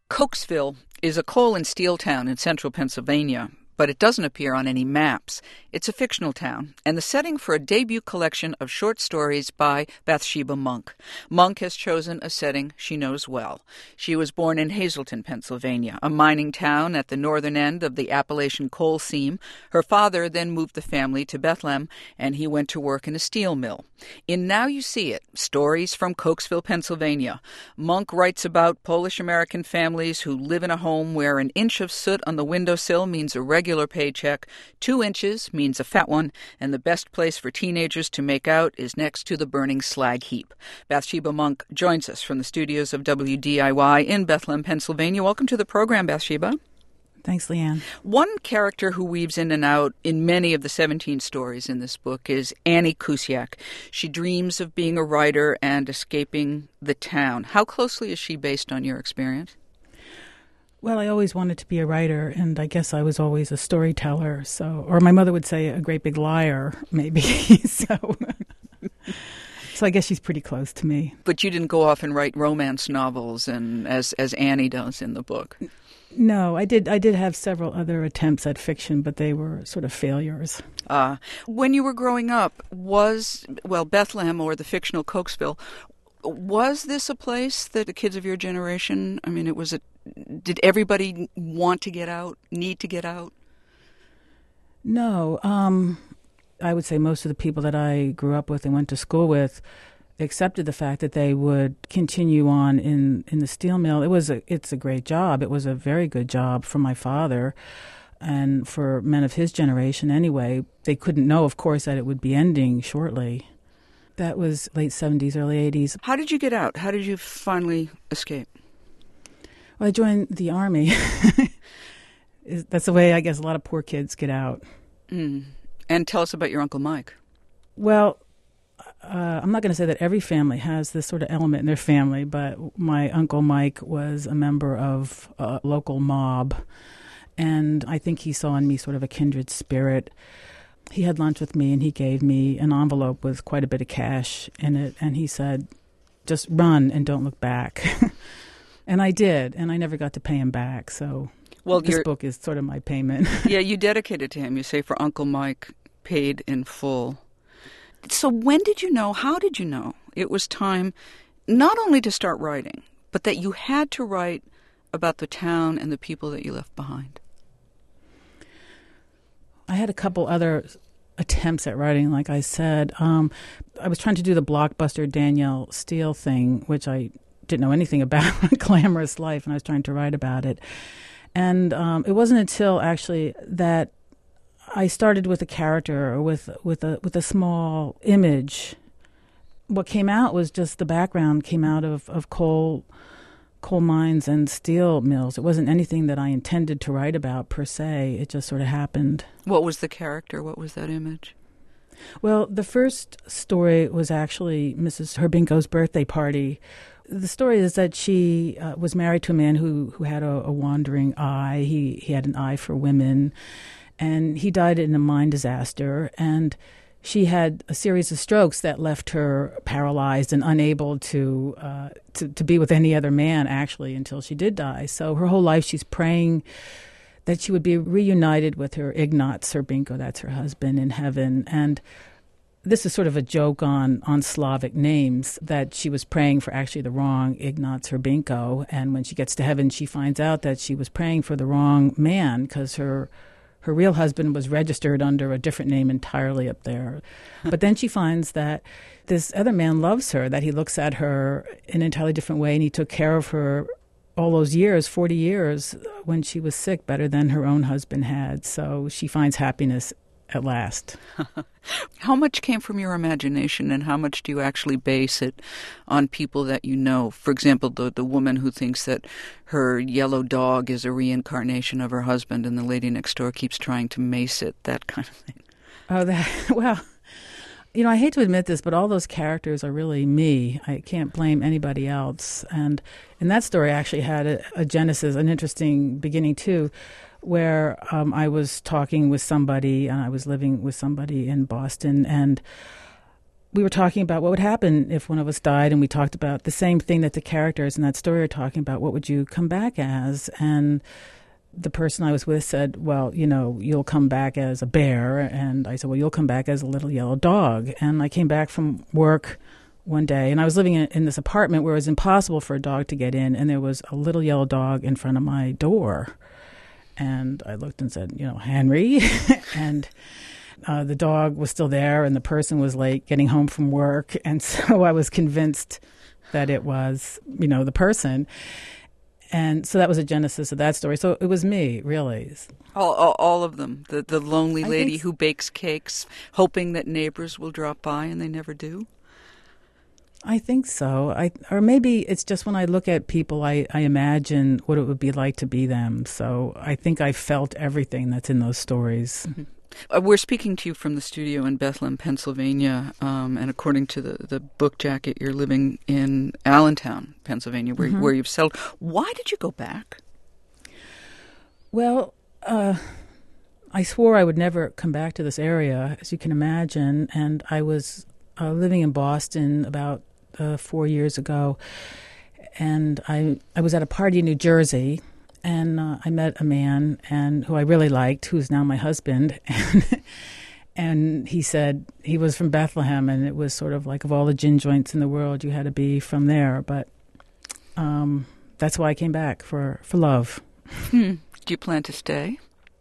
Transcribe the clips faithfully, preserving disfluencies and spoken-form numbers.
Cokesville is a coal and steel town in central Pennsylvania, but it doesn't appear on any maps. It's a fictional town, and the setting for a debut collection of short stories by Bathsheba Monk. Monk has chosen a setting she knows well. She was born in Hazleton, Pennsylvania, a mining town at the northern end of the Appalachian coal seam. Her father then moved the family to Bethlehem, and he went to work in a steel mill. In Now You See It, Stories from Cokesville, Pennsylvania, Monk writes about Polish-American families who live in a home where an inch of soot on the windowsill means a regular regular paycheck, two inches means a fat one, and the best place for teenagers to make out is next to the burning slag heap. Bathsheba Monk joins us from the studios of W D I Y in Bethlehem, Pennsylvania. Welcome to the program, Bathsheba. Thanks, Leanne. One character who weaves in and out in many of the seventeen stories in this book is Annie Kusiak. She dreams of being a writer and escaping the town. How closely is she based on your experience? Well, I always wanted to be a writer, and I guess I was always a storyteller. So, or my mother would say a great big liar, maybe. so, so I guess she's pretty close to me. But you didn't go off and write romance novels, and as as Annie does in the book. No, I did. I did have several other attempts at fiction, but they were sort of failures. Uh, when you were growing up, was well Bethlehem or the fictional Cokesville? Was this a place that the kids of your generation, I mean, it was a, did everybody want to get out, need to get out? No. Um, I would say most of the people that I grew up with and went to school with accepted the fact that they would continue on in, in the steel mill. It was a, it's a great job. It was a very good job for my father and for men of his generation anyway. They couldn't know, of course, that it would be ending shortly. That was late seventies, early eighties. How did you get out? How did you finally escape? Well, I joined the Army. That's the way, I guess, a lot of poor kids get out. Mm. And tell us about your Uncle Mike. Well, uh, I'm not going to say that every family has this sort of element in their family, but my Uncle Mike was a member of a local mob, and I think he saw in me sort of a kindred spirit. He had lunch with me, and he gave me an envelope with quite a bit of cash in it, and he said, just run and don't look back. And I did, and I never got to pay him back, so well, this book is sort of my payment. Yeah, you dedicate it to him. You say, for Uncle Mike, paid in full. So when did you know, how did you know it was time not only to start writing, but that you had to write about the town and the people that you left behind? I had a couple other attempts at writing, like I said. Um, I was trying to do the blockbuster Danielle Steele thing, which I didn't know anything about, a glamorous life, and I was trying to write about it. And um, it wasn't until actually that I started with a character or with with a with a small image. What came out was just the background came out of, of coal coal mines and steel mills. It wasn't anything that I intended to write about per se. It just sort of happened. What was the character? What was that image? Well, the first story was actually Missus Herbinko's birthday party. The story is that she uh, was married to a man who, who had a, a wandering eye. He, he had an eye for women, and he died in a mine disaster, and she had a series of strokes that left her paralyzed and unable to, uh, to to be with any other man, actually, until she did die. So her whole life she's praying that she would be reunited with her Ignaz Herbinko, that's her husband, in heaven. And this is sort of a joke on, on Slavic names, that she was praying for actually the wrong Ignaz Herbinko. And when she gets to heaven, she finds out that she was praying for the wrong man because her Her real husband was registered under a different name entirely up there. But then she finds that this other man loves her, that he looks at her in an entirely different way, and he took care of her all those years, forty years, when she was sick, better than her own husband had. So she finds happiness at last. How much came from your imagination, and how much do you actually base it on people that you know? For example, the the woman who thinks that her yellow dog is a reincarnation of her husband, and the lady next door keeps trying to mace it, that kind of thing. Oh, that, well, you know, I hate to admit this, but all those characters are really me. I can't blame anybody else. And and that story actually had a, a genesis, an interesting beginning, too, where um, I was talking with somebody, and I was living with somebody in Boston, and we were talking about what would happen if one of us died, and we talked about the same thing that the characters in that story are talking about. What would you come back as? And the person I was with said, well, you know, you'll come back as a bear. And I said, well, you'll come back as a little yellow dog. And I came back from work one day, and I was living in, in this apartment where it was impossible for a dog to get in, and there was a little yellow dog in front of my door. And I looked and said, you know, Henry. and uh, the dog was still there, and the person was late getting home from work. And so I was convinced that it was, you know, the person. And so that was a genesis of that story. So it was me, really. All, all, all of them. The the lonely I lady think who bakes cakes, hoping that neighbors will drop by, and they never do. I think so. I or maybe it's just when I look at people, I, I imagine what it would be like to be them. So I think I felt everything that's in those stories. Mm-hmm. Uh, we're speaking to you from the studio in Bethlehem, Pennsylvania, um, and according to the, the book jacket, you're living in Allentown, Pennsylvania, where, mm-hmm. where you've settled. Why did you go back? Well, uh, I swore I would never come back to this area, as you can imagine, and I was uh, living in Boston about uh, four years ago, and I I was at a party in New Jersey. And uh, I met a man and who I really liked, who's now my husband. And, and he said he was from Bethlehem, and it was sort of like, of all the gin joints in the world, you had to be from there. But um, that's why I came back, for, for love. Hmm. Do you plan to stay?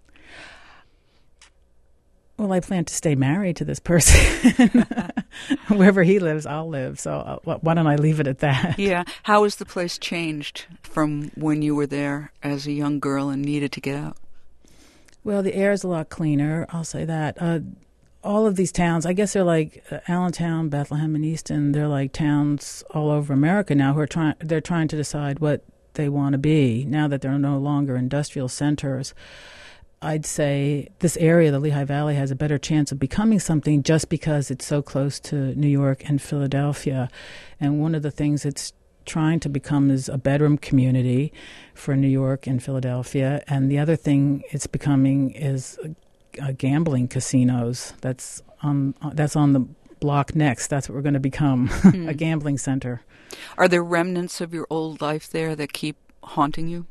Well, I plan to stay married to this person. Wherever he lives, I'll live. So uh, why don't I leave it at that? Yeah. How has the place changed from when you were there as a young girl and needed to get out? Well, the air is a lot cleaner, I'll say that. Uh, all of these towns, I guess they're like uh, Allentown, Bethlehem, and Easton. They're like towns all over America now who are trying. They're trying to decide what they want to be now that they're no longer industrial centers. I'd say this area, the Lehigh Valley, has a better chance of becoming something just because it's so close to New York and Philadelphia. And one of the things it's trying to become is a bedroom community for New York and Philadelphia. And the other thing it's becoming is uh, gambling casinos. That's on, that's on the block next. That's what we're going to become, mm. a gambling center. Are there remnants of your old life there that keep haunting you?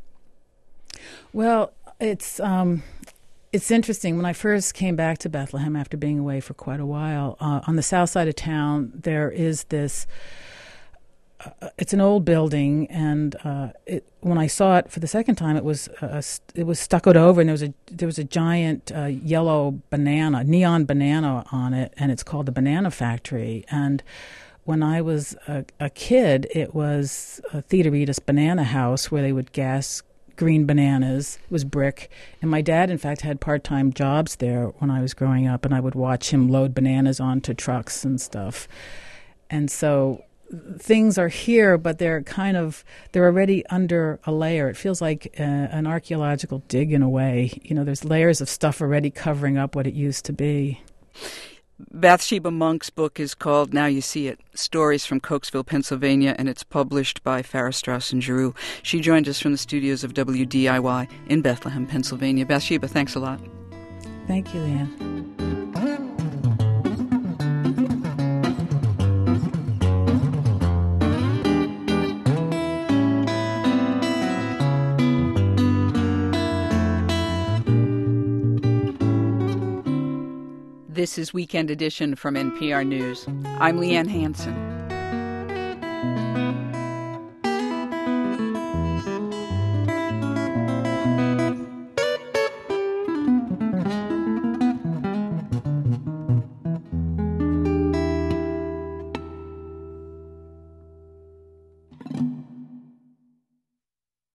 Well, It's um, it's interesting. When I first came back to Bethlehem after being away for quite a while, uh, on the south side of town, there is this. Uh, it's an old building, and uh, it, when I saw it for the second time, it was uh, it was stuccoed over, and there was a there was a giant uh, yellow banana, neon banana on it, and it's called the Banana Factory. And when I was a, a kid, it was a Theodoritas Banana House where they would gas green bananas. It was brick. And my dad, in fact, had part-time jobs there when I was growing up, and I would watch him load bananas onto trucks and stuff. And so things are here, but they're kind of, they're already under a layer. It feels like uh, an archaeological dig in a way. You know, there's layers of stuff already covering up what it used to be. Bathsheba Monk's book is called Now You See It, Stories from Cokesville, Pennsylvania, and it's published by Farrar, Straus and Giroux. She joined us from the studios of W D I Y in Bethlehem, Pennsylvania. Bathsheba, thanks a lot. Thank you, Leanne. This is Weekend Edition from N P R News. I'm Leanne Hansen.